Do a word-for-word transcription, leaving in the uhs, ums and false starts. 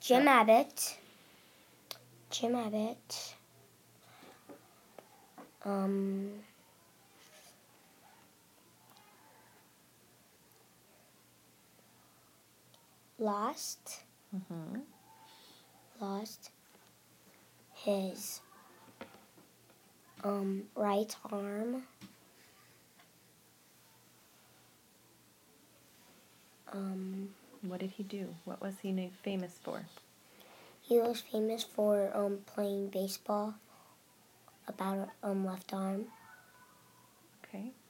Jim Abbott. Jim Abbott. Um, lost. Mm-hmm. Lost his um right arm. Um, What did he do? What was he na- famous for? he was famous for um playing baseball about um left arm. Okay.